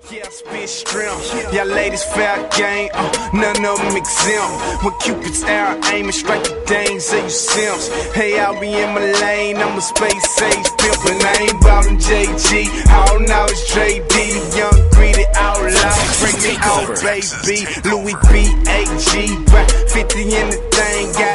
Yeah, I spit shrimp. Y'all ladies fair game, none of them exempt. When Cupid's arrow aiming, strike the dang, say you simps. Hey, I'll be in my lane, I'm a space age pimp, and I ain't ballin' JG. All now it's JD, the young greedy outlaw. Break me out, baby. Louis B. AG, back 50 in the thing.